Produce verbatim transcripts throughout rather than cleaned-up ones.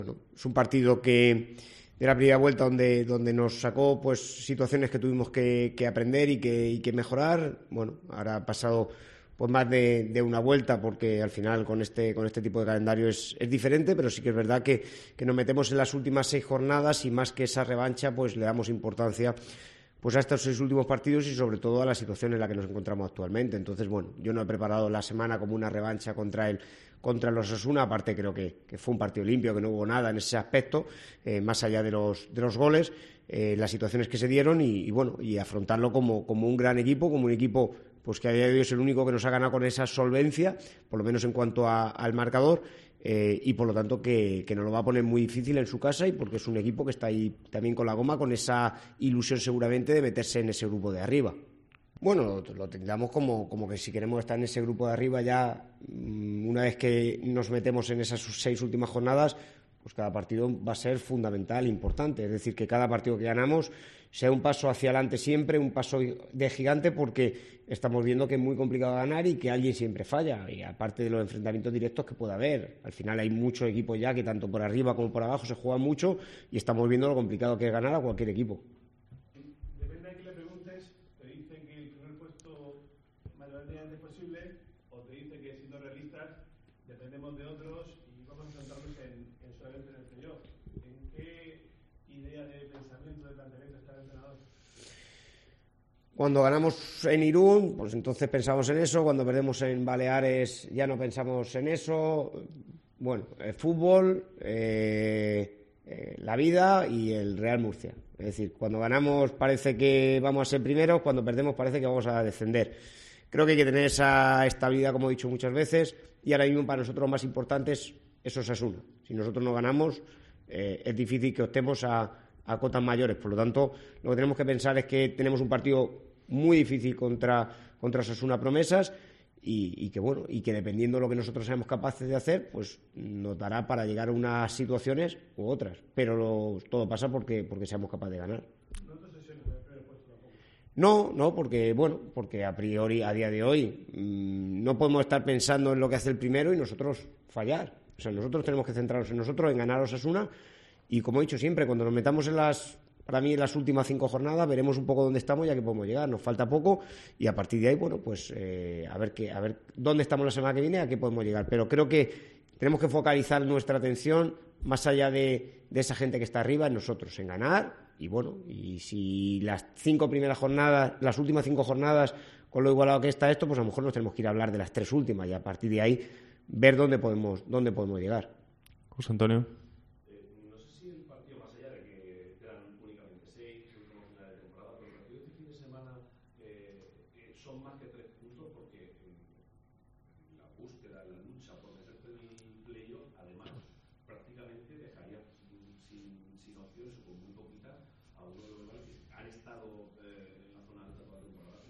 Bueno, es un partido que de la primera vuelta donde, donde nos sacó pues situaciones que tuvimos que, que aprender y que, y que mejorar. Bueno, ahora ha pasado pues más de, de una vuelta, porque al final con este, con este tipo de calendario es, es diferente, pero sí que es verdad que, que nos metemos en las últimas seis jornadas y más que esa revancha pues le damos importancia pues a estos seis últimos partidos y sobre todo a la situación en la que nos encontramos actualmente. Entonces, bueno, yo no he preparado la semana como una revancha contra el contra los Osasuna, aparte creo que, que fue un partido limpio, que no hubo nada en ese aspecto, eh, más allá de los, de los goles, eh, las situaciones que se dieron y, y bueno, y afrontarlo como, como un gran equipo, como un equipo pues que a día de hoy es el único que nos ha ganado con esa solvencia, por lo menos en cuanto a, al marcador, eh, y por lo tanto que, que nos lo va a poner muy difícil en su casa, y porque es un equipo que está ahí también con la goma, con esa ilusión seguramente de meterse en ese grupo de arriba. Bueno, lo, lo tendríamos como, como que si queremos estar en ese grupo de arriba ya, una vez que nos metemos en esas seis últimas jornadas, pues cada partido va a ser fundamental, importante. Es decir, que cada partido que ganamos sea un paso hacia adelante siempre, un paso de gigante, porque estamos viendo que es muy complicado ganar y que alguien siempre falla. Y aparte de los enfrentamientos directos que pueda haber, al final hay muchos equipos ya que tanto por arriba como por abajo se juegan mucho y estamos viendo lo complicado que es ganar a cualquier equipo. Dependemos de otros y vamos a centrarnos en, en solamente en el playoff. ¿En qué idea de pensamiento, de planteamiento está el entrenador? Cuando ganamos en Irún, pues entonces pensamos en eso. Cuando perdemos en Baleares ya no pensamos en eso. Bueno, el fútbol, eh, eh, la vida y el Real Murcia. Es decir, cuando ganamos parece que vamos a ser primeros, cuando perdemos parece que vamos a descender. Creo que hay que tener esa estabilidad, como he dicho muchas veces, y ahora mismo para nosotros lo más importante es Osasuna. Si nosotros no ganamos, eh, es difícil que optemos a, a cotas mayores. Por lo tanto, lo que tenemos que pensar es que tenemos un partido muy difícil contra, contra Osasuna Promesas y, y que bueno, y que dependiendo de lo que nosotros seamos capaces de hacer, pues nos dará para llegar a unas situaciones u otras. Pero lo, todo pasa porque, porque seamos capaces de ganar. No, no, porque bueno, porque a priori, a día de hoy, mmm, no podemos estar pensando en lo que hace el primero y nosotros fallar. O sea, nosotros tenemos que centrarnos en nosotros, en ganar a Osasuna, y como he dicho siempre, cuando nos metamos en las, para mí, en las últimas cinco jornadas, veremos un poco dónde estamos y a qué podemos llegar. Nos falta poco y a partir de ahí, bueno, pues eh, a ver qué, a ver dónde estamos la semana que viene, a qué podemos llegar. Pero creo que tenemos que focalizar nuestra atención más allá de, de esa gente que está arriba, en nosotros, en ganar. Y bueno, y si las cinco primeras jornadas, las últimas cinco jornadas, con lo igualado que está esto, pues a lo mejor nos tenemos que ir a hablar de las tres últimas y a partir de ahí ver dónde podemos, dónde podemos llegar. José Antonio. Eh, no sé si el partido, más allá de que quedan únicamente seis, último final de temporada, pero el partido de este fin de semana eh, eh, son más que tres puntos, porque en la búsqueda, en la lucha por meterte en el playoff, además, prácticamente dejaría sin, sin opciones o con muy poquitas a uno de los rivales que han estado eh, en la zona alta toda la temporada.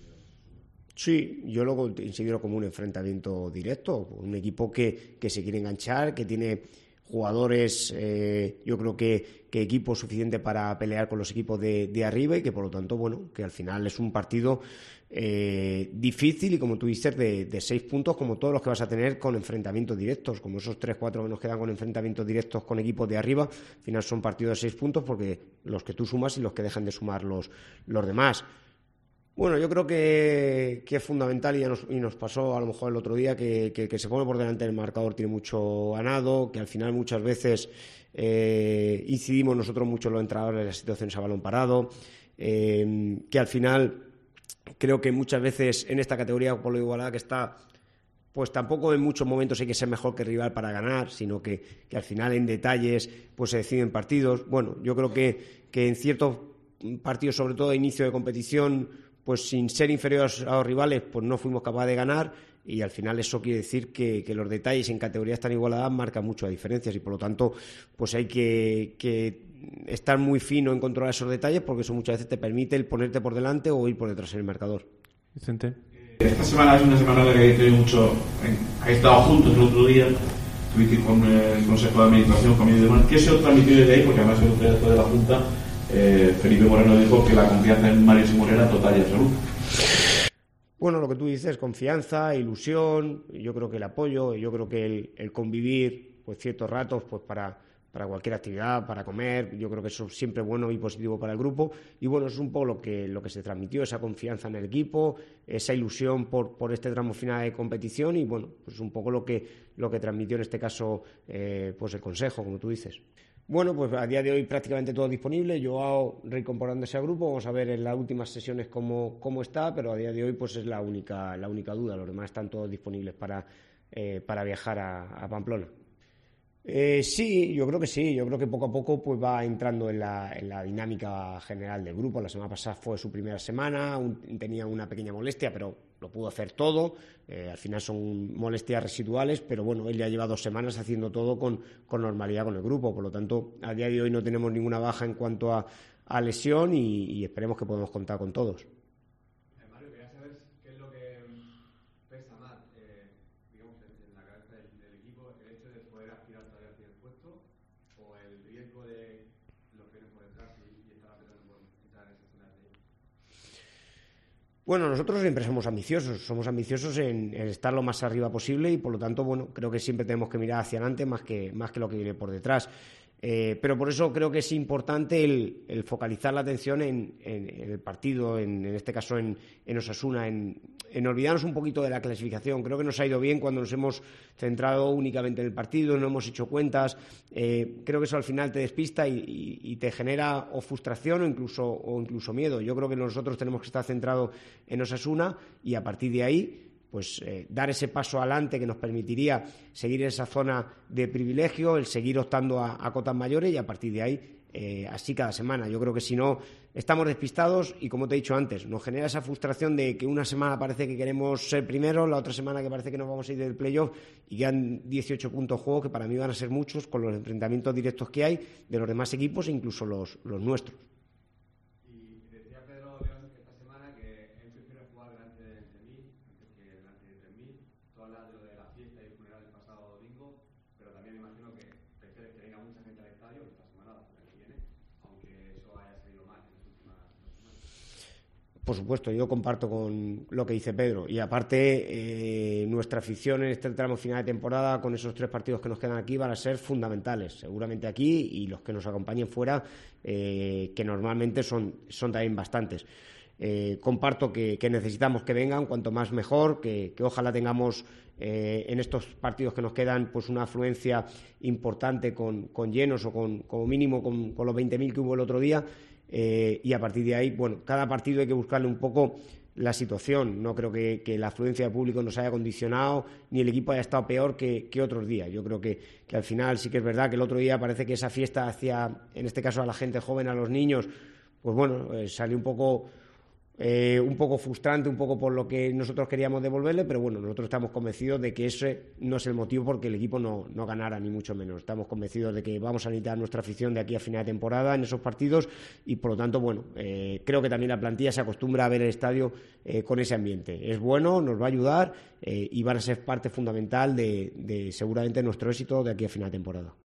Sí, yo lo considero como un enfrentamiento directo, un equipo que, que se quiere enganchar, que tiene jugadores, eh, yo creo que, que equipo suficiente para pelear con los equipos de, de arriba y que por lo tanto, bueno, que al final es un partido eh, difícil y como tú dices, de, de seis puntos como todos los que vas a tener con enfrentamientos directos, como esos tres, cuatro que nos quedan con enfrentamientos directos con equipos de arriba, al final son partidos de seis puntos porque los que tú sumas y los que dejan de sumar los, los demás. Bueno, yo creo que, que es fundamental y, ya nos, y nos pasó a lo mejor el otro día que, que, que se pone por delante del marcador tiene mucho ganado, que al final muchas veces eh, incidimos nosotros mucho en los entrenadores en las situaciones a balón parado, eh, que al final creo que muchas veces en esta categoría por lo igualada que está, pues tampoco en muchos momentos hay que ser mejor que el rival para ganar, sino que, que al final en detalles pues se deciden partidos. Bueno, yo creo que, que en ciertos partidos, sobre todo de inicio de competición, pues sin ser inferiores a los rivales, pues no fuimos capaces de ganar y al final eso quiere decir que, que los detalles en categorías tan igualadas marcan mucho las diferencias y por lo tanto pues hay que, que estar muy fino en controlar esos detalles porque eso muchas veces te permite el ponerte por delante o ir por detrás en el marcador. Vicente. Esta semana es una semana en la que hay tenido mucho, ha estado juntos el otro día, estuviste con el Consejo de Administración, con y demás. ¿Qué se os transmitió desde ahí? Porque además el otro día después de la Junta Eh, Felipe Moreno dijo que la confianza en Mario Simón era total y absoluta. Bueno, lo que tú dices, confianza, ilusión, yo creo que el apoyo, yo creo que el, el convivir pues ciertos ratos pues para, para cualquier actividad, para comer. Yo creo que eso es siempre bueno y positivo para el grupo. Y bueno, es un poco lo que, lo que se transmitió, esa confianza en el equipo, esa ilusión por, por este tramo final de competición y bueno, pues un poco lo que, lo que transmitió en este caso eh, pues el consejo, como tú dices. Bueno, pues a día de hoy prácticamente todo disponible. Joao reincorporándose al grupo. Vamos a ver en las últimas sesiones cómo, cómo está, pero a día de hoy pues es la única, la única duda. Los demás están todos disponibles para, eh, para viajar a, a Pamplona. Eh, sí, yo creo que sí. Yo creo que poco a poco pues va entrando en la, en la dinámica general del grupo. La semana pasada fue su primera semana, un, tenía una pequeña molestia, pero lo pudo hacer todo. Eh, al final son molestias residuales, pero bueno, él ya lleva dos semanas haciendo todo con, con normalidad con el grupo. Por lo tanto, a día de hoy no tenemos ninguna baja en cuanto a, a lesión y, y esperemos que podamos contar con todos. Bueno, nosotros siempre somos ambiciosos, somos ambiciosos en, en estar lo más arriba posible y por lo tanto, bueno, creo que siempre tenemos que mirar hacia adelante más que, más que lo que viene por detrás. Eh, pero por eso creo que es importante el, el focalizar la atención en, en, en el partido, en, en este caso en, en Osasuna, en, en olvidarnos un poquito de la clasificación. Creo que nos ha ido bien cuando nos hemos centrado únicamente en el partido, no hemos hecho cuentas. Eh, creo que eso al final te despista y, y, y te genera o frustración o incluso, o incluso miedo. Yo creo que nosotros tenemos que estar centrados en Osasuna y a partir de ahí pues eh, dar ese paso adelante que nos permitiría seguir en esa zona de privilegio, el seguir optando a, a cotas mayores y a partir de ahí eh, así cada semana. Yo creo que si no estamos despistados y como te he dicho antes, nos genera esa frustración de que una semana parece que queremos ser primeros, la otra semana que parece que nos vamos a ir del playoff y quedan dieciocho puntos de juego que para mí van a ser muchos con los enfrentamientos directos que hay de los demás equipos e incluso los, los nuestros. Por supuesto, yo comparto con lo que dice Pedro y aparte eh, nuestra afición en este tramo final de temporada con esos tres partidos que nos quedan aquí van a ser fundamentales, seguramente aquí y los que nos acompañen fuera, eh, que normalmente son, son también bastantes. Eh, comparto que, que necesitamos que vengan, cuanto más mejor, que, que ojalá tengamos eh, en estos partidos que nos quedan pues una afluencia importante con, con llenos o con, como mínimo con, con los veinte mil que hubo el otro día. Eh, y a partir de ahí, bueno, cada partido hay que buscarle un poco la situación. No creo que, que la afluencia de público nos haya condicionado ni el equipo haya estado peor que, que otros días. Yo creo que, que al final sí que es verdad que el otro día parece que esa fiesta hacia, en este caso a la gente joven, a los niños, pues bueno, eh, salió un poco eh, un poco frustrante, un poco por lo que nosotros queríamos devolverle, pero bueno, nosotros estamos convencidos de que ese no es el motivo porque el equipo no, no ganara, ni mucho menos. Estamos convencidos de que vamos a necesitar nuestra afición de aquí a final de temporada en esos partidos y por lo tanto, bueno, eh, creo que también la plantilla se acostumbra a ver el estadio eh, con ese ambiente. Es bueno, nos va a ayudar eh, y van a ser parte fundamental de, de seguramente nuestro éxito de aquí a final de temporada.